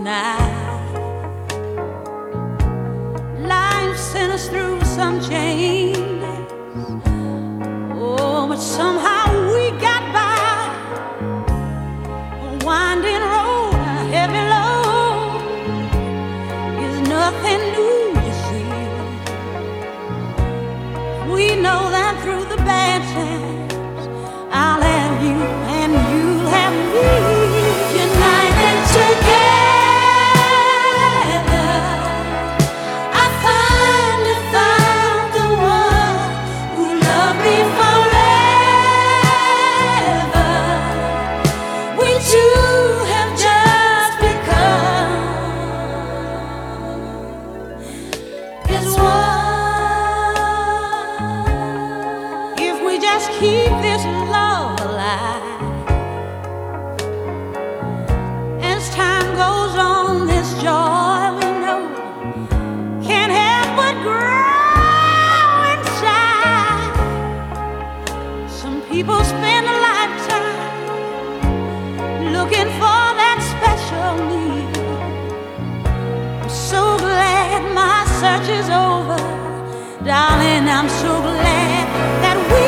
tonight. Life sent us through some changes, oh, but somehow we got by. A winding road, a heavy load is nothing new, you see. We know that through the bad times I'll have you and you'll have me, united together. I finally found the one who loved me forever. We two have just become as one. If we just keep this love alive, as time goes on, this joy we know can't help but grow inside. Some people spend a lifetime looking for that special need. I'm so glad my search is over, darling. I'm so glad that we